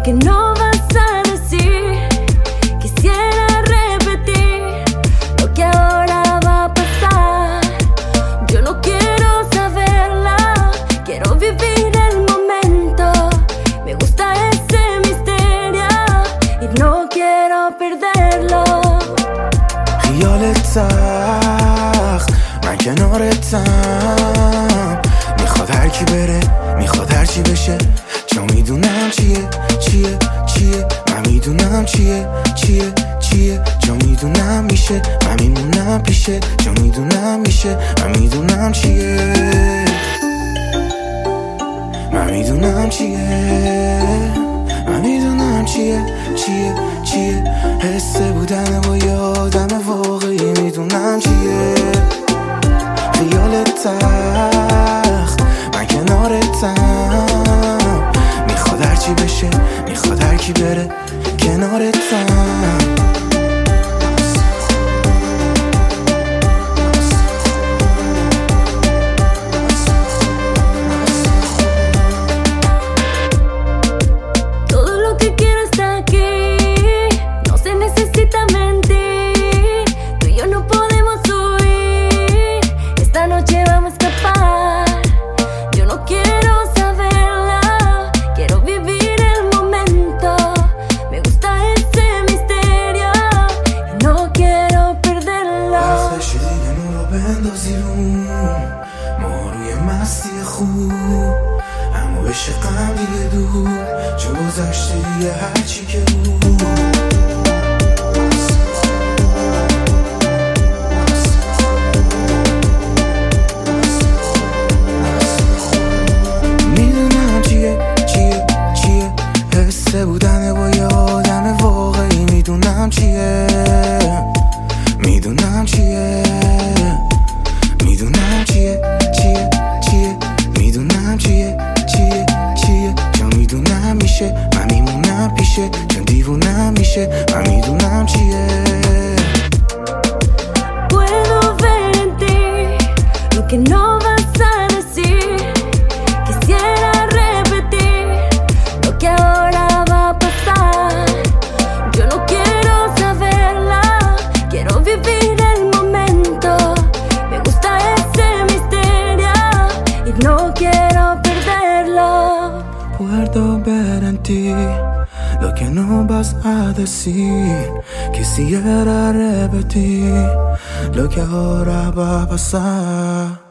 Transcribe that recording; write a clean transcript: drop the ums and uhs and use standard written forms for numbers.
lo que no vas a decir. Quisiera repetir lo que ahora va a pasar. Yo no quiero saberla, quiero vivir el momento. Me gusta ese misterio y no quiero perderlo. خیالت سخت، من کنارتم. میخواد هر کی بره، میخواد هر چی بشه، چون میدونم چیه من میدونم چیه چون میدونم میشه، من میمونم پیشه، چون میدونم میشه، من میدونم چیه من میدونم چیه حس بودن با یه آدم واقعی، میدونم چیه خیالت سخت، من کنارتم. میخواد هر چی بشه، میخواد هر کی بره، کنارتم. بندازی روم ما روی مستی خوب، اما بشه غم دیگه دور، چون گذشته دیگه هرچی که بود. میدونم چیه حس بودن با یه آدم واقعی، میدونم چیه میدونم چیه چون میدونم میشه، من میمونم پیشه، چون دیوونم میشه، من میدونم چیه. Puedo ver en ti lo que no vas a decir. Quisiera repetir lo que ahora va a pasar. Yo no quiero saberla, quiero vivir el momento. Me gusta ese misterio y no quiero perderlo. Puedo ver en ti lo que no vas a decir. Quisiera repetir lo que ahora va a pasar.